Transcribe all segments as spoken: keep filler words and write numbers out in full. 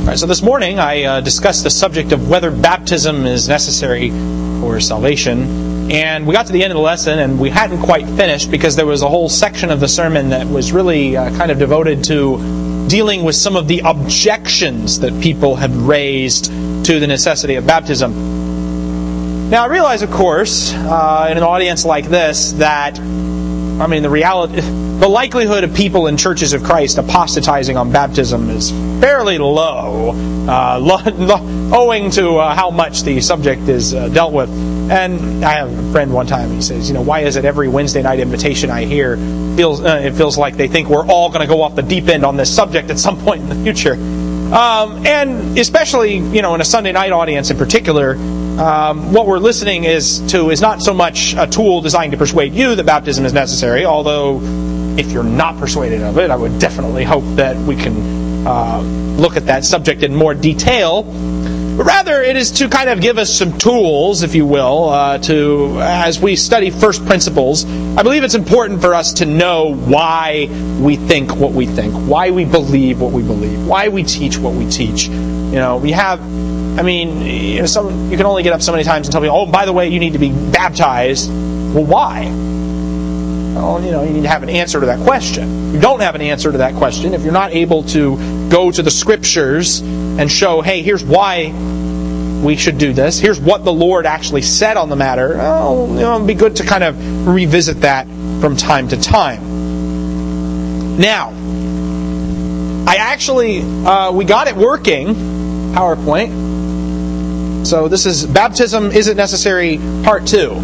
All right, so this morning I uh, discussed the subject of whether baptism is necessary for salvation. And we got to the end of the lesson and we hadn't quite finished because there was a whole section of the sermon that was really uh, kind of devoted to dealing with some of the objections that people had raised to the necessity of baptism. Now I realize, of course, uh, in an audience like this that, I mean, the reality, the likelihood of people in churches of Christ apostatizing on baptism is fairly low, uh, lo- lo- owing to uh, how much the subject is uh, dealt with. And I have a friend one time, he says, you know, why is it every Wednesday night invitation I hear, feels uh, it feels like they think we're all going to go off the deep end on this subject at some point in the future. Um, and especially, you know, in a Sunday night audience in particular, um, what we're listening is to is not so much a tool designed to persuade you that baptism is necessary, although if you're not persuaded of it, I would definitely hope that we can uh, look at that subject in more detail. But rather, it is to kind of give us some tools, if you will, uh, to as we study first principles. I believe it's important for us to know why we think what we think, why we believe what we believe, why we teach what we teach. You know, we have, I mean, you know, some you can only get up so many times and tell me, oh, by the way, you need to be baptized. Well, why? Well, you know, you need to have an answer to that question. You don't have an answer to that question if you're not able to go to the Scriptures and show, hey, here's why we should do this. Here's what the Lord actually said on the matter. Well, you know, it'd be good to kind of revisit that from time to time. Now, I actually, uh, we got it working, PowerPoint. So this is Baptism Isn't Necessary, Part two.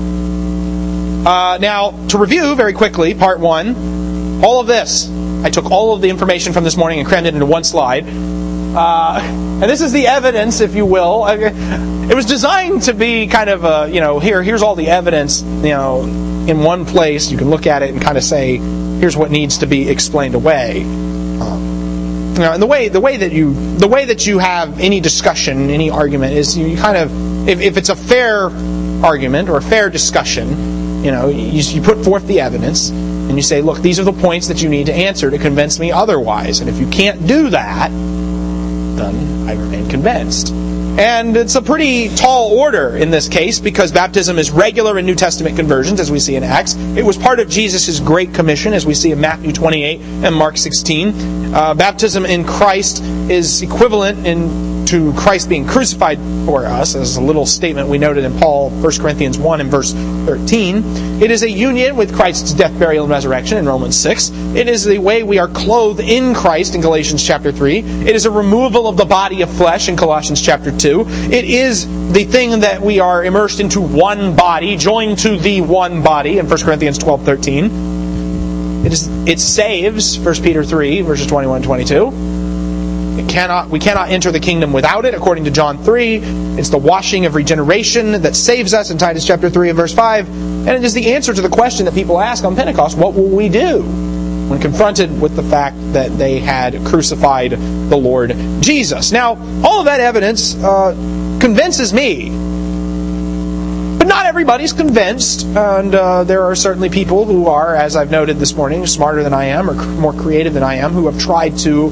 Uh, now, to review very quickly, Part one, all of this, I took all of the information from this morning and crammed it into one slide. Uh, and this is the evidence, if you will. It was designed to be kind of a, you know, here, here's all the evidence, you know, in one place. You can look at it and kind of say, here's what needs to be explained away. Um, you know, and the way, the way that you, the way that you have any discussion, any argument is you, you kind of, if, if it's a fair argument or a fair discussion, you know, you, you put forth the evidence and you say, look, these are the points that you need to answer to convince me otherwise. And if you can't do that, then I remain convinced. And it's a pretty tall order in this case because baptism is regular in New Testament conversions, as we see in Acts. It was part of Jesus' Great Commission, as we see in Matthew twenty-eight and Mark sixteen. Uh, baptism in Christ is equivalent in to Christ being crucified for us, as a little statement we noted in Paul, First Corinthians one and verse thirteen. It is a union with Christ's death, burial, and resurrection in Romans six. It is the way we are clothed in Christ in Galatians chapter three. It is a removal of the body of flesh in Colossians chapter two. It is the thing that we are immersed into one body, joined to the one body in First Corinthians twelve thirteen. It is it saves, First Peter three, verses twenty-one and twenty-two. It cannot, we cannot enter the kingdom without it, according to John three. It's the washing of regeneration that saves us in Titus chapter three and verse five. And it is the answer to the question that people ask on Pentecost, what will we do when confronted with the fact that they had crucified the Lord Jesus? Now, all of that evidence uh, convinces me. But not everybody's convinced, and uh, there are certainly people who are, as I've noted this morning, smarter than I am or more creative than I am, who have tried to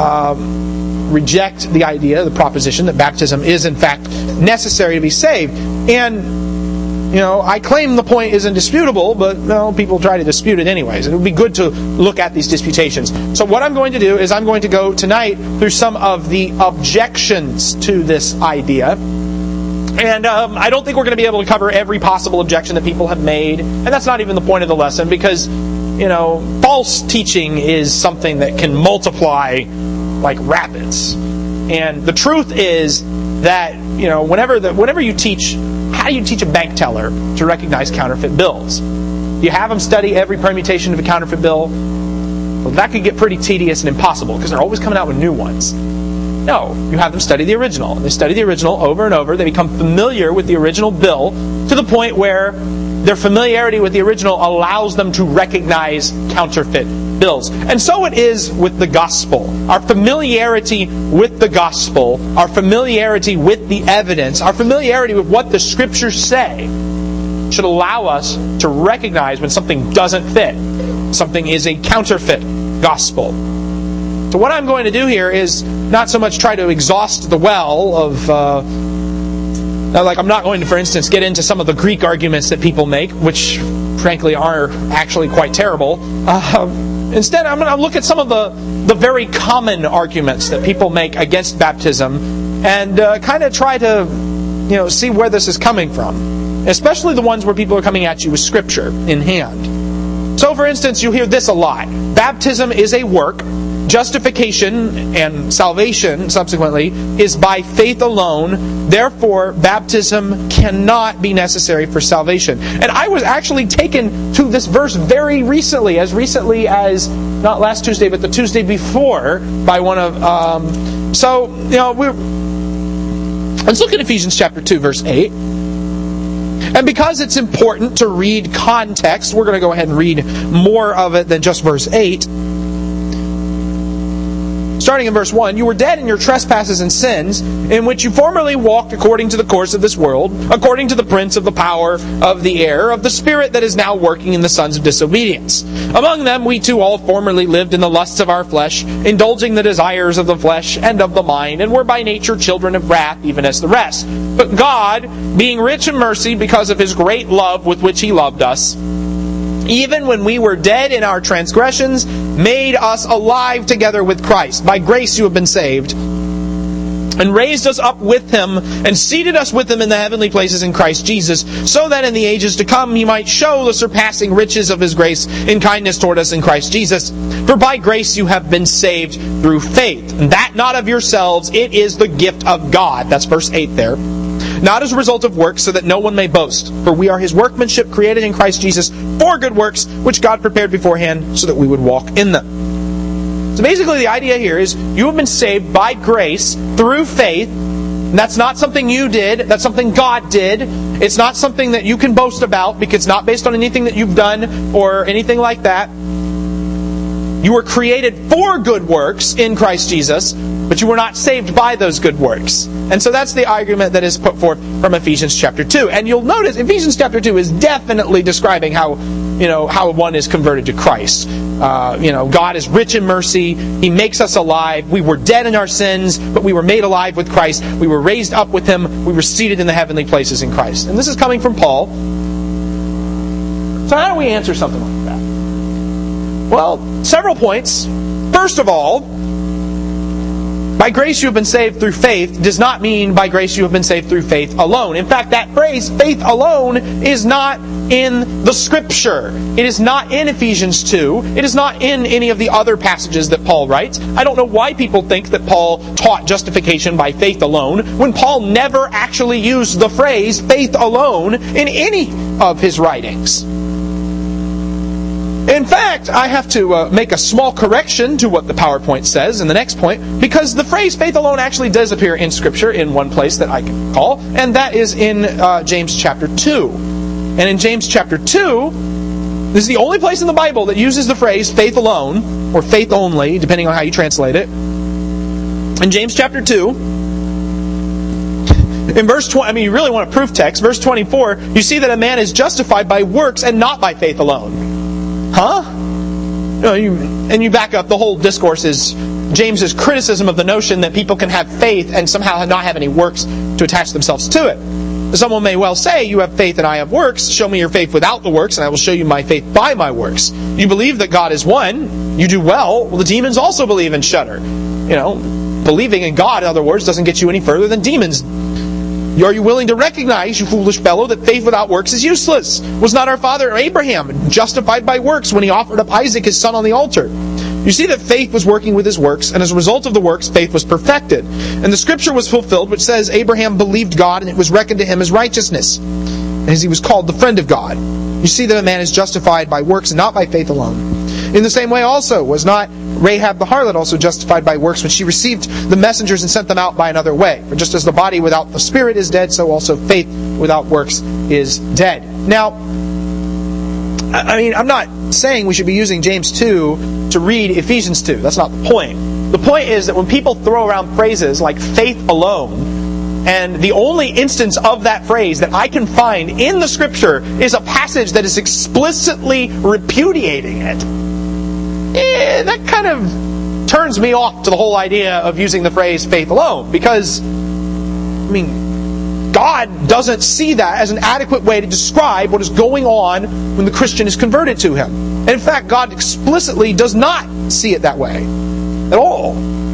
um, reject the idea, the proposition that baptism is in fact necessary to be saved. And you know, I claim the point is indisputable, but well, people try to dispute it anyways. It would be good to look at these disputations. So what I'm going to do is I'm going to go tonight through some of the objections to this idea. And um, I don't think we're going to be able to cover every possible objection that people have made. And that's not even the point of the lesson because, you know, false teaching is something that can multiply like rapids. And the truth is that, you know, whenever the, whenever you teach, how do you teach a bank teller to recognize counterfeit bills? Do you have them study every permutation of a counterfeit bill? Well, that could get pretty tedious and impossible because they're always coming out with new ones. No, you have them study the original. They study the original over and over. They become familiar with the original bill to the point where their familiarity with the original allows them to recognize counterfeit bills. And so it is with the gospel. Our familiarity with the gospel, our familiarity with the evidence, our familiarity with what the Scriptures say should allow us to recognize when something doesn't fit. Something is a counterfeit gospel. So what I'm going to do here is not so much try to exhaust the well of... Uh, like I'm not going to, for instance, get into some of the Greek arguments that people make, which frankly are actually quite terrible. Uh, instead, I'm going to look at some of the, the very common arguments that people make against baptism and uh, kind of try to you know, see where this is coming from. Especially the ones where people are coming at you with Scripture in hand. So, for instance, you hear this a lot. Baptism is a work. Justification and salvation, subsequently, is by faith alone. Therefore, baptism cannot be necessary for salvation. And I was actually taken to this verse very recently, as recently as, not last Tuesday, but the Tuesday before, by one of... Um, so, you know, we're... Let's look at Ephesians chapter two, verse eight. And because it's important to read context, we're going to go ahead and read more of it than just verse eight. Starting in verse one, you were dead in your trespasses and sins, in which you formerly walked according to the course of this world, according to the prince of the power of the air, of the spirit that is now working in the sons of disobedience. Among them we too all formerly lived in the lusts of our flesh, indulging the desires of the flesh and of the mind, and were by nature children of wrath, even as the rest. But God, being rich in mercy because of His great love with which He loved us, even when we were dead in our transgressions, made us alive together with Christ. By grace you have been saved, and raised us up with Him, and seated us with Him in the heavenly places in Christ Jesus, so that in the ages to come He might show the surpassing riches of His grace in kindness toward us in Christ Jesus. For by grace you have been saved through faith, and that not of yourselves, it is the gift of God. That's verse eight there. Not as a result of works, so that no one may boast. For we are His workmanship, created in Christ Jesus for good works, which God prepared beforehand so that we would walk in them. So basically the idea here is you have been saved by grace through faith. And that's not something you did. That's something God did. It's not something that you can boast about because it's not based on anything that you've done or anything like that. You were created for good works in Christ Jesus, but you were not saved by those good works. And so that's the argument that is put forth from Ephesians chapter two. And you'll notice Ephesians chapter two is definitely describing how, you know, how one is converted to Christ. Uh, you know, God is rich in mercy. He makes us alive. We were dead in our sins, but we were made alive with Christ. We were raised up with Him. We were seated in the heavenly places in Christ. And this is coming from Paul. So how do we answer something like that? Well, several points. First of all, by grace you have been saved through faith does not mean by grace you have been saved through faith alone. In fact, that phrase, faith alone, is not in the Scripture. It is not in Ephesians two. It is not in any of the other passages that Paul writes. I don't know why people think that Paul taught justification by faith alone, when Paul never actually used the phrase faith alone in any of his writings. In fact, I have to uh, make a small correction to what the PowerPoint says in the next point, because the phrase faith alone actually does appear in Scripture in one place that I can recall, and that is in uh, James chapter two. And in James chapter two, this is the only place in the Bible that uses the phrase faith alone, or faith only, depending on how you translate it. In James chapter two, in verse twenty, I mean, you really want a proof text, verse twenty-four, you see that a man is justified by works and not by faith alone. Huh? You know, you, and you back up, the whole discourse is James's criticism of the notion that people can have faith and somehow not have any works to attach themselves to it. Someone may well say, you have faith and I have works. Show me your faith without the works and I will show you my faith by my works. You believe that God is one. You do well. Well, the demons also believe and shudder. You know, believing in God, in other words, doesn't get you any further than demons. Are you willing to recognize, you foolish fellow, that faith without works is useless? Was not our father Abraham justified by works when he offered up Isaac his son on the altar? You see that faith was working with his works, and as a result of the works, faith was perfected. And the scripture was fulfilled, which says, Abraham believed God, and it was reckoned to him as righteousness, as he was called the friend of God. You see that a man is justified by works and not by faith alone. In the same way also, was not Rahab the harlot also justified by works when she received the messengers and sent them out by another way? For just as the body without the spirit is dead, so also faith without works is dead. Now, I mean, I'm not saying we should be using James two to read Ephesians two. That's not the point. The point is that when people throw around phrases like faith alone, and the only instance of that phrase that I can find in the Scripture is a passage that is explicitly repudiating it, Eh, that kind of turns me off to the whole idea of using the phrase faith alone. Because, I mean, God doesn't see that as an adequate way to describe what is going on when the Christian is converted to Him. And in fact, God explicitly does not see it that way at all.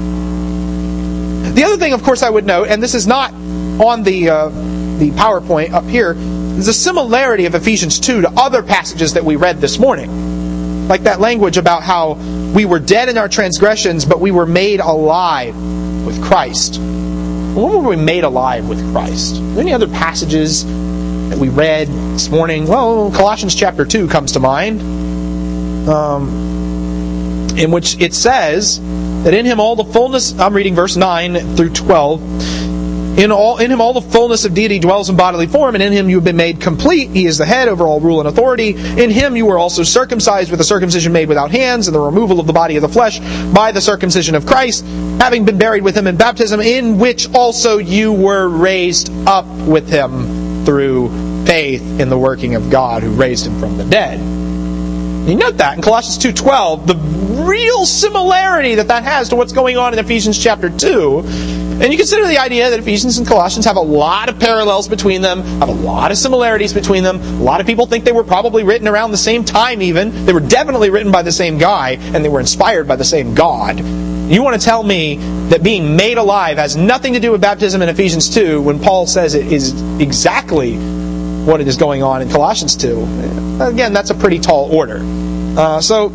The other thing, of course, I would note, and this is not on the uh, the PowerPoint up here, is the similarity of Ephesians two to other passages that we read this morning. Like that language about how we were dead in our transgressions, but we were made alive with Christ. When were we made alive with Christ? Are there any other passages that we read this morning? Well, Colossians chapter two comes to mind, um, in which it says that in Him all the fullness, I'm reading verse nine through twelve, In all, in Him all the fullness of deity dwells in bodily form, and in Him you have been made complete. He is the head over all rule and authority. In Him you were also circumcised with a circumcision made without hands, and the removal of the body of the flesh by the circumcision of Christ, having been buried with Him in baptism, in which also you were raised up with Him through faith in the working of God who raised Him from the dead. You note that in Colossians two twelve, the real similarity that that has to what's going on in Ephesians chapter two. And you consider the idea that Ephesians and Colossians have a lot of parallels between them, have a lot of similarities between them. A lot of people think they were probably written around the same time even. They were definitely written by the same guy, and they were inspired by the same God. You want to tell me that being made alive has nothing to do with baptism in Ephesians two, when Paul says it is exactly what it is going on in Colossians two. Again, that's a pretty tall order. Uh, so,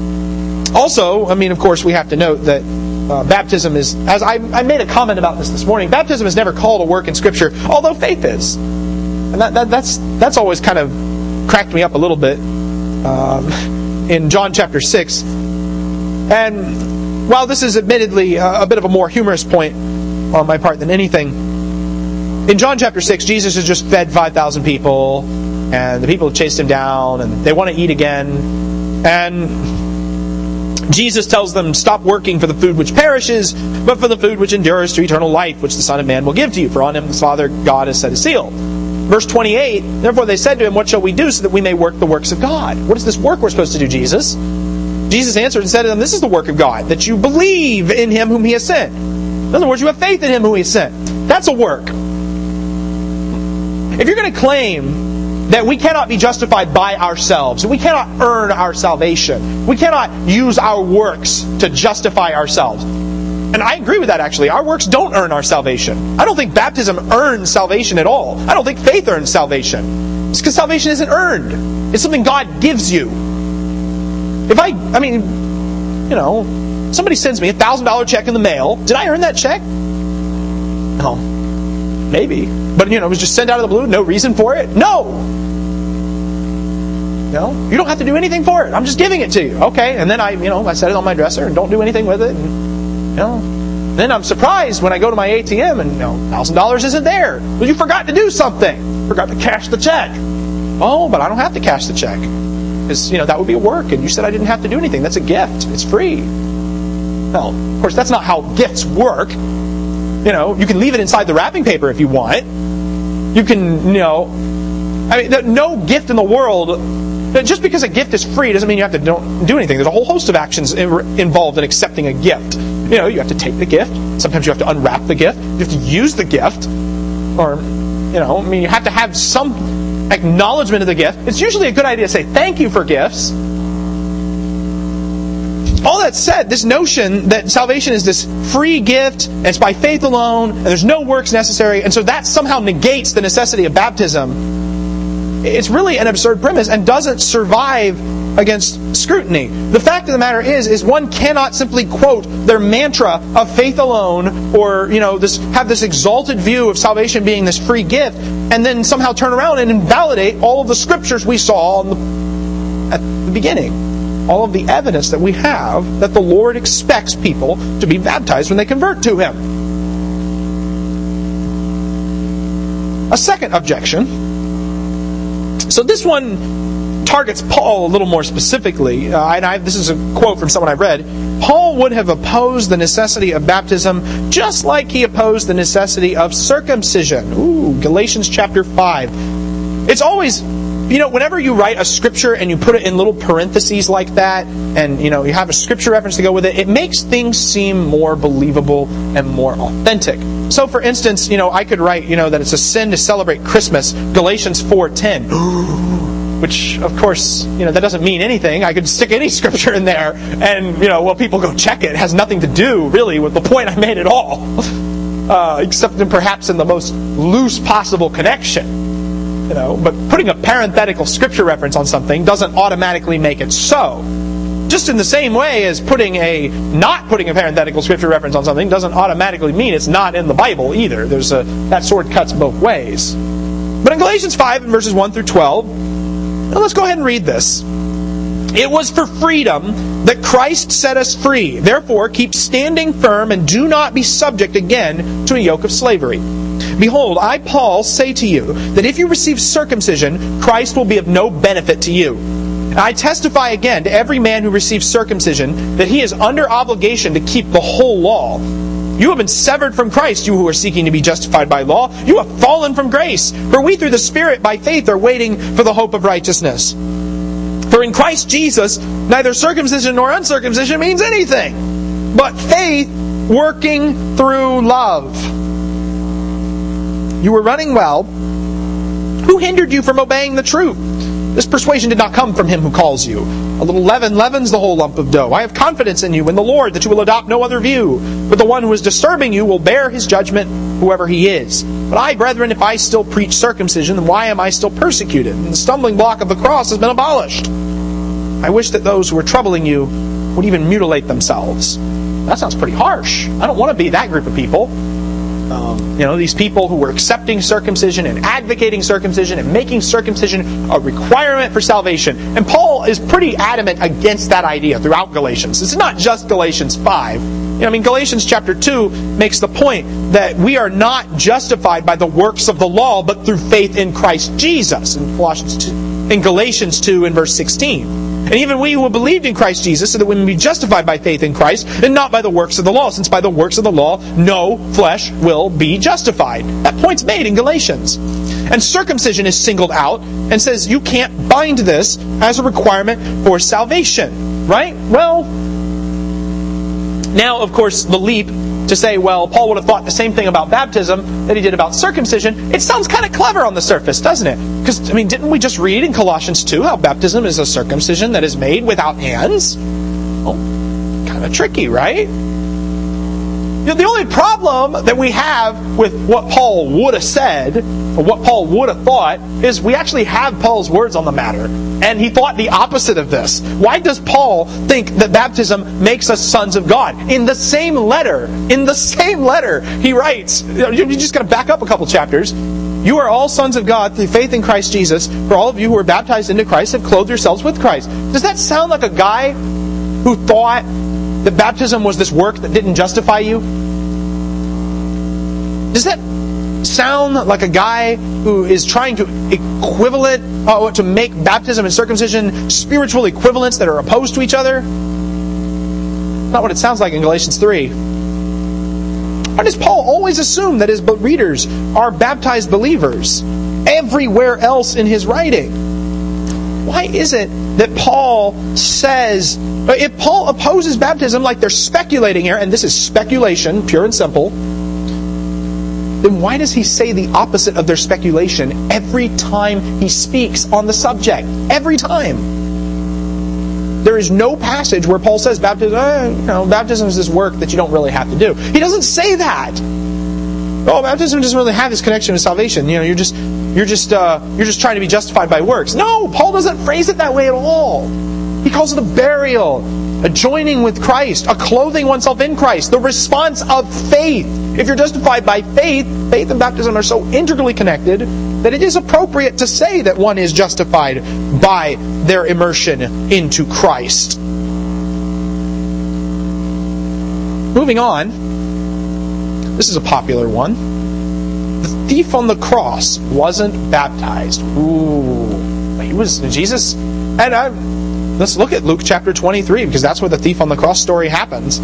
also, I mean, of course, we have to note that Uh, baptism is, as I, I made a comment about this this morning, baptism is never called a work in Scripture, although faith is. And that, that, that's that's always kind of cracked me up a little bit um, in John chapter six. And while this is admittedly a, a bit of a more humorous point on my part than anything, in John chapter six, Jesus has just fed five thousand people, and the people have chased Him down, and they want to eat again. And Jesus tells them, stop working for the food which perishes, but for the food which endures to eternal life, which the Son of Man will give to you. For on Him the Father God has set a seal. Verse twenty-eight, therefore they said to Him, what shall we do so that we may work the works of God? What is this work we're supposed to do, Jesus? Jesus answered and said to them, this is the work of God, that you believe in Him whom He has sent. In other words, you have faith in Him whom He has sent. That's a work. If you're going to claim that we cannot be justified by ourselves, we cannot earn our salvation, we cannot use our works to justify ourselves. And I agree with that, actually. Our works don't earn our salvation. I don't think baptism earns salvation at all. I don't think faith earns salvation. It's because salvation isn't earned. It's something God gives you. If I, I mean, you know, somebody sends me a one thousand dollars check in the mail. Did I earn that check? No. Maybe. But, you know, it was just sent out of the blue, no reason for it? No! No, you don't have to do anything for it. I'm just giving it to you. Okay, and then I, you know, I set it on my dresser and don't do anything with it. And, you know, then I'm surprised when I go to my A T M and, you know, one thousand dollars isn't there. Well, you forgot to do something. Forgot to cash the check. Oh, but I don't have to cash the check. Because, you know, that would be a work, and you said I didn't have to do anything. That's a gift. It's free. Well, of course, that's not how gifts work. You know, you can leave it inside the wrapping paper if you want. You can, you know, I mean, no gift in the world, just because a gift is free doesn't mean you have to don't do anything. There's a whole host of actions involved in accepting a gift. You know, you have to take the gift. Sometimes you have to unwrap the gift. You have to use the gift. Or, you know, I mean, you have to have some acknowledgement of the gift. It's usually a good idea to say thank you for gifts. All that said, this notion that salvation is this free gift, and it's by faith alone, and there's no works necessary, and so that somehow negates the necessity of baptism, it's really an absurd premise and doesn't survive against scrutiny. The fact of the matter is, is one cannot simply quote their mantra of faith alone, or, you know, this have this exalted view of salvation being this free gift, and then somehow turn around and invalidate all of the scriptures we saw on the, at the beginning. All of the evidence that we have that the Lord expects people to be baptized when they convert to Him. A second objection. So this one targets Paul a little more specifically. Uh, and I, this is a quote from someone I've read. Paul would have opposed the necessity of baptism just like he opposed the necessity of circumcision. Ooh, Galatians chapter five. It's always You know, whenever you write a scripture and you put it in little parentheses like that, and you know, you have a scripture reference to go with it, it makes things seem more believable and more authentic. So for instance, you know, I could write, you know, that it's a sin to celebrate Christmas, Galatians four ten. Which, of course, you know, that doesn't mean anything. I could stick any scripture in there and, you know, well, people go check it. It has nothing to do, really, with the point I made at all. Uh, except in perhaps in the most loose possible connection. You know, but putting a parenthetical scripture reference on something doesn't automatically make it so. Just in the same way as putting a not putting a parenthetical scripture reference on something doesn't automatically mean it's not in the Bible either. There's a that sword cuts both ways. But in Galatians five, in verses one through twelve, now let's go ahead and read this. It was for freedom that Christ set us free. Therefore, keep standing firm and do not be subject again to a yoke of slavery. Behold, I, Paul, say to you that if you receive circumcision, Christ will be of no benefit to you. And I testify again to every man who receives circumcision that he is under obligation to keep the whole law. You have been severed from Christ, you who are seeking to be justified by law. You have fallen from grace. For we through the Spirit by faith are waiting for the hope of righteousness. For in Christ Jesus, neither circumcision nor uncircumcision means anything, but faith working through love. You were running well. Who hindered you from obeying the truth? This persuasion did not come from him who calls you. A little leaven leavens the whole lump of dough. I have confidence in you in the Lord that you will adopt no other view. But the one who is disturbing you will bear his judgment, whoever he is. But I, brethren, if I still preach circumcision, then why am I still persecuted? And the stumbling block of the cross has been abolished. I wish that those who are troubling you would even mutilate themselves. That sounds pretty harsh. I don't want to be that group of people. Um, you know, these people who were accepting circumcision and advocating circumcision and making circumcision a requirement for salvation. And Paul is pretty adamant against that idea throughout Galatians. It's not just Galatians five. You know, I mean, Galatians chapter two makes the point that we are not justified by the works of the law, but through faith in Christ Jesus. In Colossians two, in Galatians two in verse sixteen. And even we who have believed in Christ Jesus, so that we may be justified by faith in Christ, and not by the works of the law, since by the works of the law no flesh will be justified. That point's made in Galatians. And circumcision is singled out and says you can't bind this as a requirement for salvation. Right? Well, now of course the leap to say, well, Paul would have thought the same thing about baptism that he did about circumcision. It sounds kind of clever on the surface, doesn't it? Because, I mean, didn't we just read in Colossians two how baptism is a circumcision that is made without hands? Well, kind of tricky, right? You know, the only problem that we have with what Paul would have said, or what Paul would have thought, is we actually have Paul's words on the matter. And he thought the opposite of this. Why does Paul think that baptism makes us sons of God? In the same letter, in the same letter, he writes, you're just going to back up a couple chapters. You are all sons of God through faith in Christ Jesus. For all of you who are baptized into Christ have clothed yourselves with Christ. Does that sound like a guy who thought that baptism was this work that didn't justify you? Does that sound like a guy who is trying to equivalent, uh, to make baptism and circumcision spiritual equivalents that are opposed to each other? Not what it sounds like in Galatians three. Why does Paul always assume that his readers are baptized believers everywhere else in his writing? Why is it that Paul says, if Paul opposes baptism like they're speculating here, and this is speculation, pure and simple, then why does he say the opposite of their speculation every time he speaks on the subject? Every time. There is no passage where Paul says baptism, eh, you know, baptism is this work that you don't really have to do. He doesn't say that. Oh, baptism doesn't really have this connection with salvation. You know, you're just you're just uh, you're just trying to be justified by works. No, Paul doesn't phrase it that way at all. He calls it a burial, a joining with Christ, a clothing oneself in Christ, the response of faith. If you're justified by faith, faith and baptism are so integrally connected that it is appropriate to say that one is justified by their immersion into Christ. Moving on, this is a popular one. The thief on the cross wasn't baptized. Ooh, he was Jesus, and I. Let's look at Luke chapter twenty-three, because that's where the thief on the cross story happens.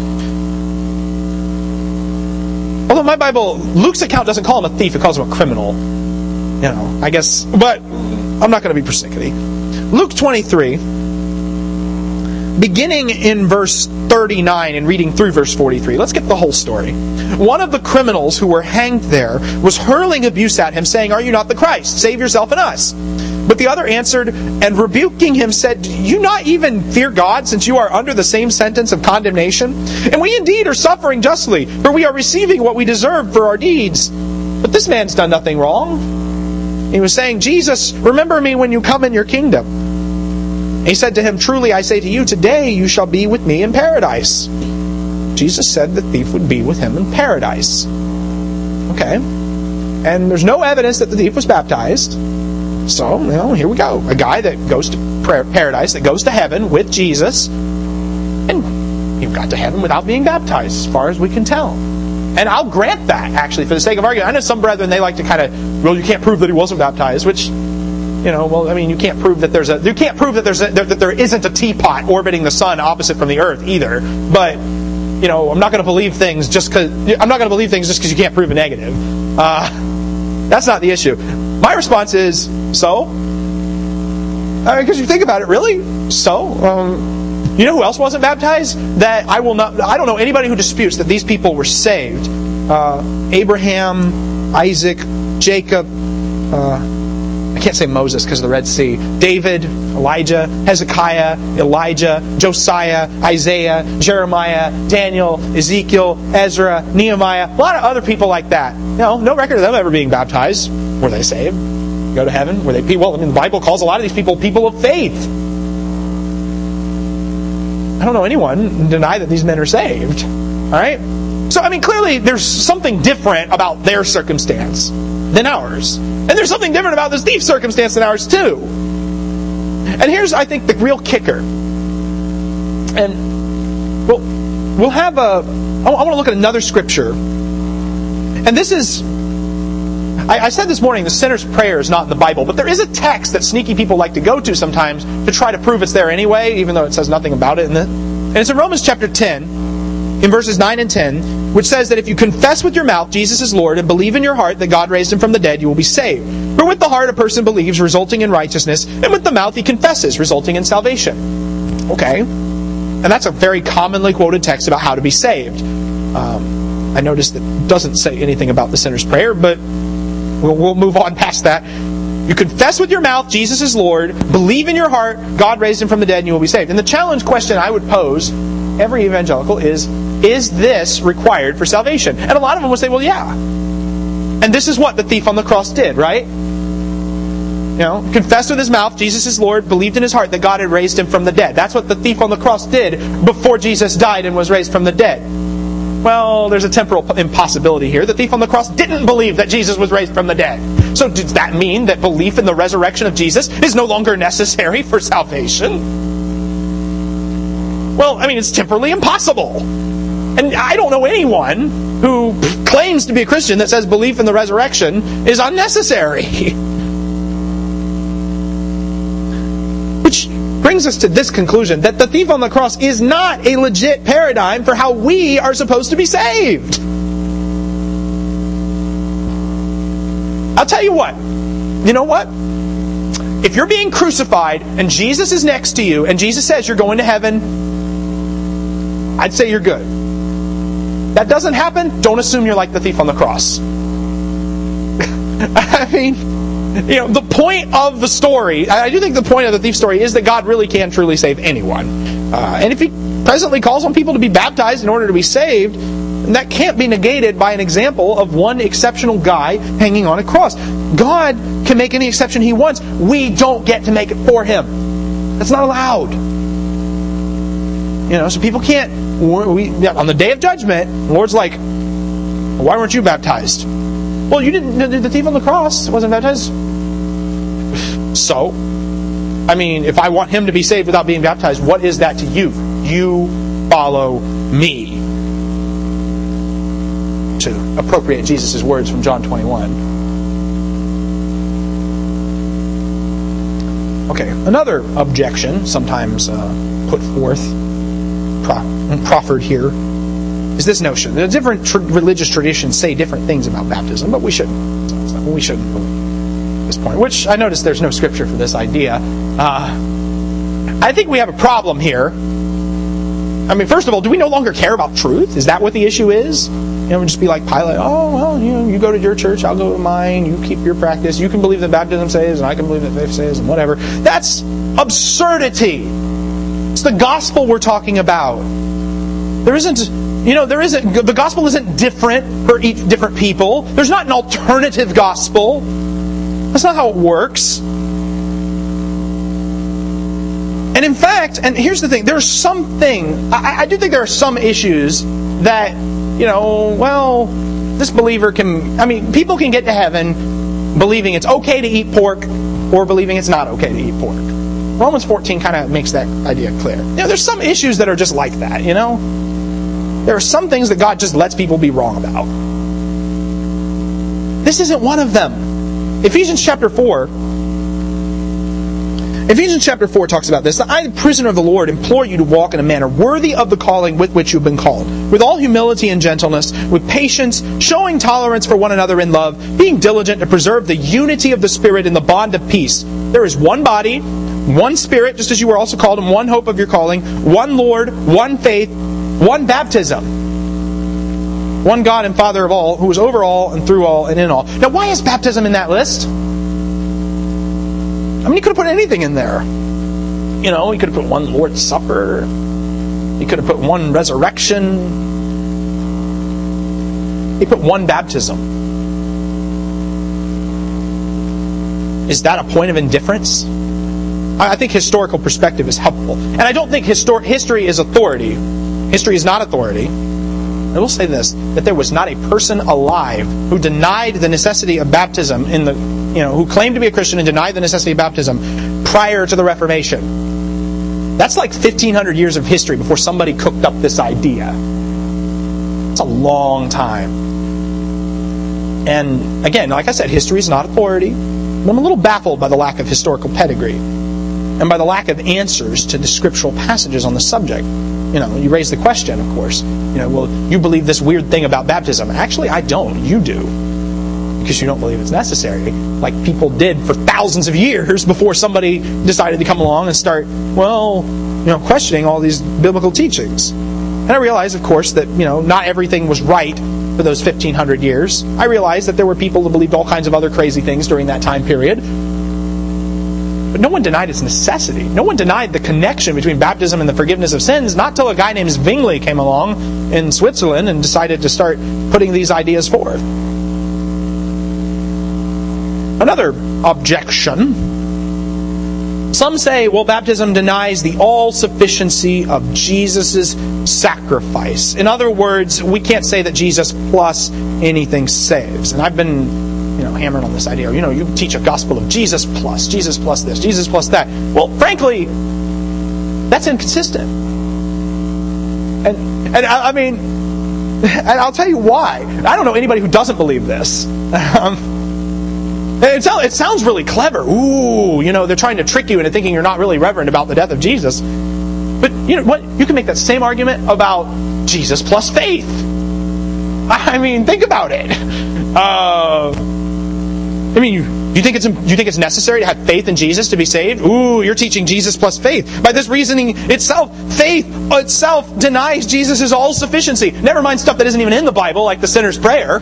Although my Bible, Luke's account doesn't call him a thief, it calls him a criminal. You know, I guess. But I'm not going to be persnickety. Luke twenty-three, beginning in verse thirty-nine and reading through verse forty-three. Let's get the whole story. One of the criminals who were hanged there was hurling abuse at him, saying, "Are you not the Christ? Save yourself and us." But the other answered, and rebuking him said, "Do you not even fear God, since you are under the same sentence of condemnation? And we indeed are suffering justly, for we are receiving what we deserve for our deeds. But this man's done nothing wrong." He was saying, "Jesus, remember me when you come in your kingdom." And he said to him, "Truly I say to you, today you shall be with me in paradise." Jesus said the thief would be with him in paradise. Okay. And there's no evidence that the thief was baptized. So, you know, here we go. A guy that goes to paradise, that goes to heaven with Jesus, and he got to heaven without being baptized, as far as we can tell. And I'll grant that, actually, for the sake of argument. I know some brethren, they like to kind of, well, you can't prove that he wasn't baptized, which, you know, well, I mean, you can't prove that there's a, you can't prove that there's a, that there isn't a teapot orbiting the sun opposite from the earth either. But, you know, I'm not going to believe things just because, I'm not going to believe things just because you can't prove a negative. Uh, that's not the issue. My response is, so? Because uh, you think about it, really? So? Um, you know who else wasn't baptized? That I will not. I don't know anybody who disputes that these people were saved. Uh, Abraham, Isaac, Jacob. Uh, I can't say Moses because of the Red Sea. David, Elijah, Hezekiah, Elijah, Josiah, Isaiah, Jeremiah, Daniel, Ezekiel, Ezra, Nehemiah. A lot of other people like that. No, no record of them ever being baptized. Were they saved? Go to heaven? Were they people? Well, I mean, the Bible calls a lot of these people people of faith. I don't know anyone deny that these men are saved. All right? So, I mean, clearly there's something different about their circumstance than ours. And there's something different about this thief's circumstance than ours too. And here's, I think, the real kicker. And we'll, we'll have a... I want to look at another scripture. And this is... I, I said this morning, the sinner's prayer is not in the Bible, but there is a text that sneaky people like to go to sometimes to try to prove it's there anyway, even though it says nothing about it in it. And it's in Romans chapter ten, in verses nine and ten, which says that if you confess with your mouth Jesus is Lord and believe in your heart that God raised Him from the dead, you will be saved. For with the heart a person believes, resulting in righteousness, and with the mouth he confesses, resulting in salvation. Okay. And that's a very commonly quoted text about how to be saved. Um, I noticed that it doesn't say anything about the sinner's prayer, but we'll, we'll move on past that. You confess with your mouth Jesus is Lord, believe in your heart God raised Him from the dead, and you will be saved. And the challenge question I would pose every evangelical is, is this required for salvation? And a lot of them will say, well, yeah. And this is what the thief on the cross did, right? You know, confessed with his mouth Jesus is Lord, believed in his heart that God had raised Him from the dead. That's what the thief on the cross did before Jesus died and was raised from the dead. Well, there's a temporal impossibility here. The thief on the cross didn't believe that Jesus was raised from the dead. So does that mean that belief in the resurrection of Jesus is no longer necessary for salvation? Well, I mean, it's temporally impossible. And I don't know anyone who claims to be a Christian that says belief in the resurrection is unnecessary. Which brings us to this conclusion, that the thief on the cross is not a legit paradigm for how we are supposed to be saved. I'll tell you what. You know what? If you're being crucified and Jesus is next to you and Jesus says you're going to heaven, I'd say you're good. That doesn't happen, don't assume you're like the thief on the cross. I mean, you know, the point of the story, I do think the point of the thief story is that God really can truly save anyone. Uh, and if He presently calls on people to be baptized in order to be saved, that can't be negated by an example of one exceptional guy hanging on a cross. God can make any exception He wants. We don't get to make it for Him. That's not allowed. You know, so people can't... We, on the day of judgment, the Lord's like, why weren't you baptized? Well, you didn't... The thief on the cross wasn't baptized. So, I mean, if I want him to be saved without being baptized, what is that to you? You follow me. To appropriate Jesus' words from John twenty-one. Okay, another objection, sometimes uh, put forth, pro- proffered here, is this notion. The different tr- religious traditions say different things about baptism, but we shouldn't. We shouldn't believe. at this point, which I notice there's no scripture for this idea. Uh, I think we have a problem here. I mean, first of all, do we no longer care about truth? Is that what the issue is? You know, just be like Pilate, oh, well, you know, you go to your church, I'll go to mine, you keep your practice, you can believe that baptism saves, and I can believe that faith saves, and whatever. That's absurdity. It's the gospel we're talking about. There isn't, you know, there isn't, the gospel isn't different for each different people. There's not an alternative gospel. That's not how it works. And in fact, and here's the thing, there's something, I, I do think there are some issues that, you know, well, this believer can, I mean, people can get to heaven believing it's okay to eat pork or believing it's not okay to eat pork. Romans fourteen kind of makes that idea clear. You know, there's some issues that are just like that, you know? There are some things that God just lets people be wrong about. This isn't one of them. Ephesians chapter four, Ephesians chapter four talks about this. I, the prisoner of the Lord, implore you to walk in a manner worthy of the calling with which you've been called, with all humility and gentleness, with patience, showing tolerance for one another in love, being diligent to preserve the unity of the Spirit in the bond of peace. There is one body, one Spirit, just as you were also called, in one hope of your calling, one Lord, one faith, one baptism, one God and Father of all, who is over all and through all and in all. Now, why is baptism in that list? I mean, you could have put anything in there. You know, you could have put one Lord's Supper. You could have put one resurrection. You put one baptism. Is that a point of indifference? I think historical perspective is helpful. And I don't think histor- history is authority. History is not authority. I will say this, that there was not a person alive who denied the necessity of baptism in the, you know, who claimed to be a Christian and denied the necessity of baptism prior to the Reformation. That's like fifteen hundred years of history before somebody cooked up this idea. It's a long time. And again, like I said, history is not authority. But I'm a little baffled by the lack of historical pedigree and by the lack of answers to the scriptural passages on the subject. You know, you raise the question, of course. You know, well, you believe this weird thing about baptism. Actually, I don't. You do. Because you don't believe it's necessary. Like people did for thousands of years before somebody decided to come along and start, well, you know, questioning all these biblical teachings. And I realize, of course, that, you know, not everything was right for those fifteen hundred years. I realize that there were people who believed all kinds of other crazy things during that time period. But no one denied its necessity. No one denied the connection between baptism and the forgiveness of sins, not till a guy named Zwingli came along in Switzerland and decided to start putting these ideas forth. Another objection. Some say, well, baptism denies the all-sufficiency of Jesus' sacrifice. In other words, we can't say that Jesus plus anything saves. And I've been you know, hammering on this idea. You know, you teach a gospel of Jesus plus, Jesus plus this, Jesus plus that. Well, frankly, that's inconsistent. And and I, I mean, and I'll tell you why. I don't know anybody who doesn't believe this. Um, it, it sounds really clever. Ooh, you know, they're trying to trick you into thinking you're not really reverent about the death of Jesus. But you know what? You can make that same argument about Jesus plus faith. I mean, think about it. Uh, I mean, you, you think it's you think it's necessary to have faith in Jesus to be saved? Ooh, you're teaching Jesus plus faith. By this reasoning itself, faith itself denies Jesus' all-sufficiency. Never mind stuff that isn't even in the Bible, like the sinner's prayer.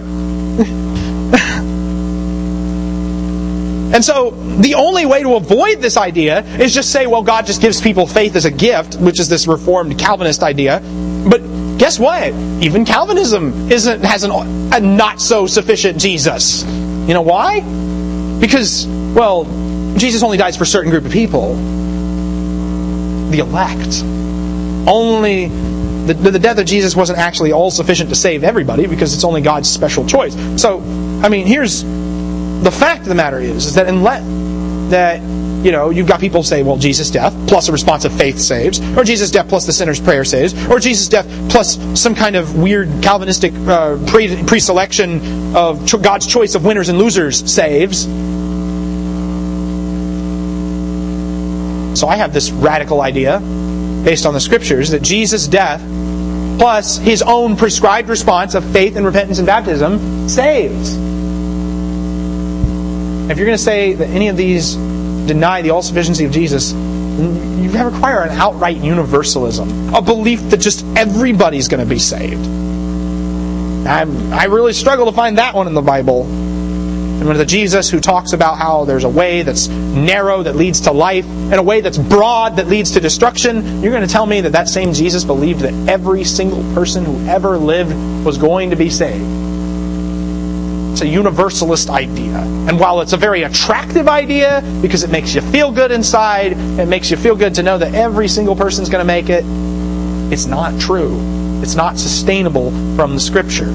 And so, the only way to avoid this idea is just say, well, God just gives people faith as a gift, which is this Reformed Calvinist idea. But guess what? Even Calvinism isn't has an, a not-so-sufficient Jesus. You know why? Because, well, Jesus only dies for a certain group of people. The elect. Only the, the death of Jesus wasn't actually all sufficient to save everybody because it's only God's special choice. So, I mean, here's the fact of the matter is, is that unless that you know, you've got people say, well, Jesus' death plus a response of faith saves, or Jesus' death plus the sinner's prayer saves, or Jesus' death plus some kind of weird Calvinistic uh, pre- pre-selection of cho- God's choice of winners and losers saves. So I have this radical idea, based on the Scriptures, that Jesus' death plus His own prescribed response of faith and repentance and baptism saves. If you're going to say that any of these deny the all-sufficiency of Jesus, you require an outright universalism, a belief that just everybody's going to be saved. I'm, I really struggle to find that one in the Bible. And when the Jesus who talks about how there's a way that's narrow that leads to life and a way that's broad that leads to destruction, you're going to tell me that that same Jesus believed that every single person who ever lived was going to be saved. It's a universalist idea. And while it's a very attractive idea because it makes you feel good inside, it makes you feel good to know that every single person's going to make it, it's not true. It's not sustainable from the Scripture.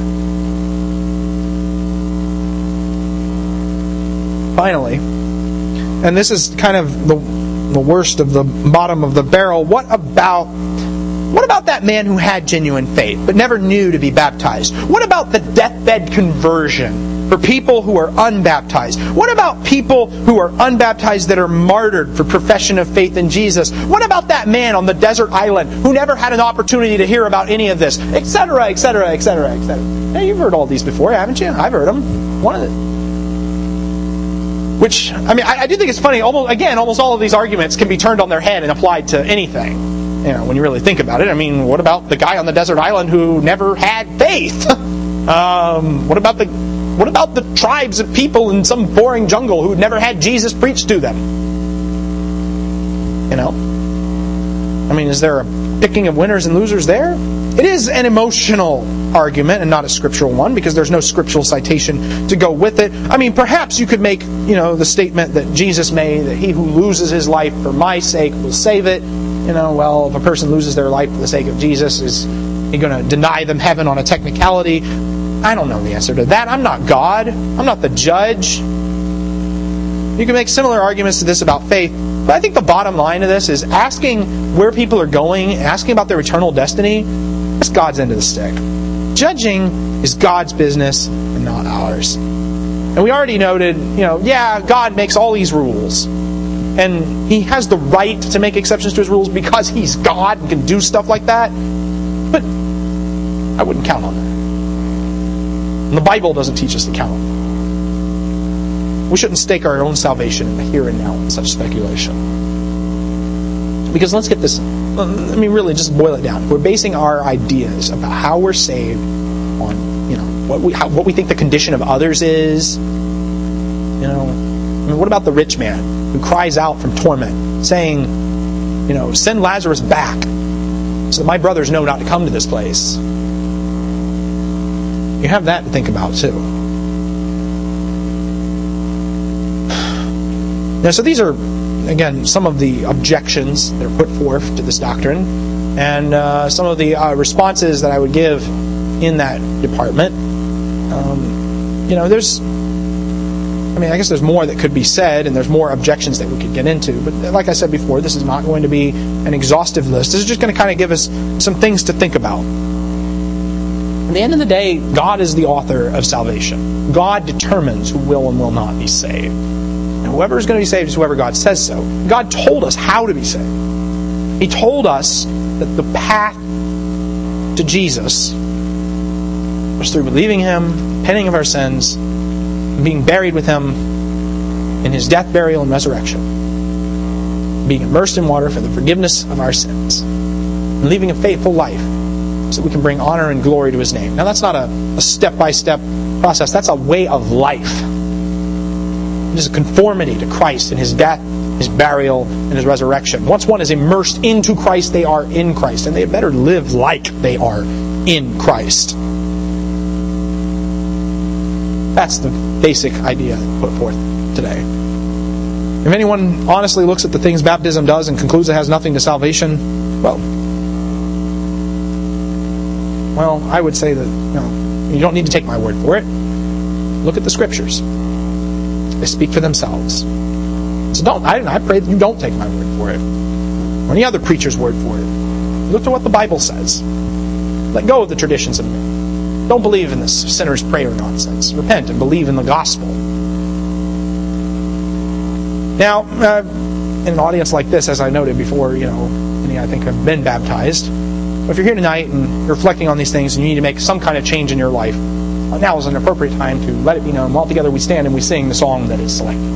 Finally, and this is kind of the, the worst of the bottom of the barrel, what about what about that man who had genuine faith but never knew to be baptized? What about the deathbed conversion for people who are unbaptized? What about people who are unbaptized that are martyred for profession of faith in Jesus? What about that man on the desert island who never had an opportunity to hear about any of this? Etc., et cetera, et cetera, et cetera. Hey, you've heard all these before, haven't you? I've heard them. One of the Which, I mean, I, I do think it's funny. Almost again, almost all of these arguments can be turned on their head and applied to anything. You know, when you really think about it. I mean, what about the guy on the desert island who never had faith? um, what about the what about the tribes of people in some boring jungle who never had Jesus preached to them? You know, I mean, is there a picking of winners and losers there? It is an emotional argument and not a scriptural one because there's no scriptural citation to go with it. I mean, perhaps you could make, you know, the statement that Jesus made, that he who loses his life for my sake will save it. You know, well, if a person loses their life for the sake of Jesus, is he going to deny them heaven on a technicality? I don't know the answer to that. I'm not God. I'm not the judge. You can make similar arguments to this about faith. But I think the bottom line of this is asking where people are going, asking about their eternal destiny, that's God's end of the stick. Judging is God's business and not ours. And we already noted, you know, yeah, God makes all these rules. And He has the right to make exceptions to His rules because He's God and can do stuff like that. But I wouldn't count on that. And the Bible doesn't teach us to count on that. We shouldn't stake our own salvation in the here and now in such speculation. Because let's get this, I mean, really just boil it down. We're basing our ideas about how we're saved on, you know, what we how, what we think the condition of others is. You know, I mean, what about the rich man who cries out from torment, saying, you know, send Lazarus back so that my brothers know not to come to this place? You have that to think about too. Now, so these are, again, some of the objections that are put forth to this doctrine, and uh, some of the uh, responses that I would give in that department. Um, you know, there's, I mean, I guess there's more that could be said, and there's more objections that we could get into. But like I said before, this is not going to be an exhaustive list. This is just going to kind of give us some things to think about. At the end of the day, God is the author of salvation. God determines who will and will not be saved. And whoever is going to be saved is whoever God says so. God told us how to be saved. He told us that the path to Jesus was through believing Him, repenting of our sins, and being buried with Him in His death, burial, and resurrection. Being immersed in water for the forgiveness of our sins. And living a faithful life so that we can bring honor and glory to His name. Now that's not a, a step-by-step process. That's a way of life. It is a conformity to Christ in His death, His burial, and His resurrection. Once one is immersed into Christ, they are in Christ. And they had better live like they are in Christ. That's the basic idea put forth today. If anyone honestly looks at the things baptism does and concludes it has nothing to salvation, well, well, I would say that, you know, you don't need to take my word for it. Look at the Scriptures. They speak for themselves. So don't, I, I pray that you don't take my word for it, or any other preacher's word for it. Look to what the Bible says. Let go of the traditions of men. Don't believe in this sinner's prayer nonsense. Repent and believe in the gospel. Now, uh, in an audience like this, as I noted before, you know, many I think have been baptized. But if you're here tonight and you're reflecting on these things and you need to make some kind of change in your life, now is an appropriate time to let it be known. While together we stand and we sing the song that is selected.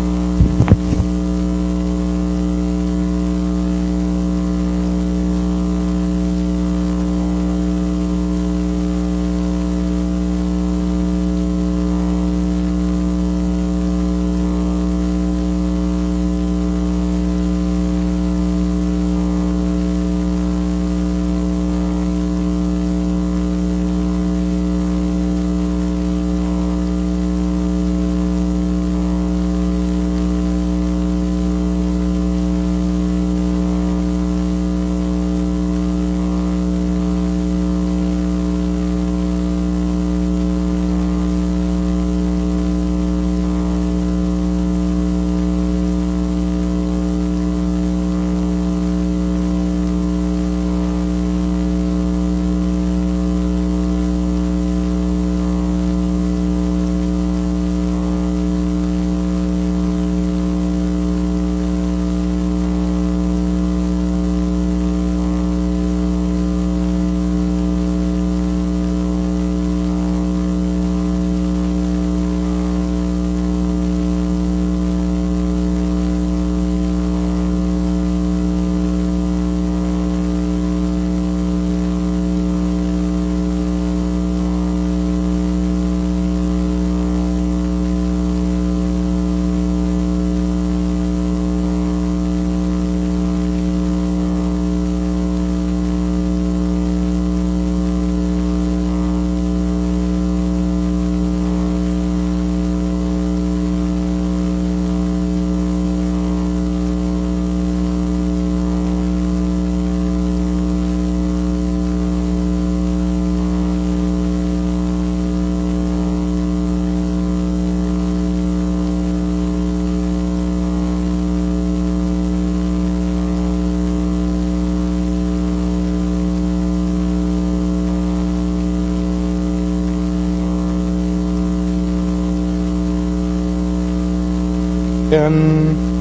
And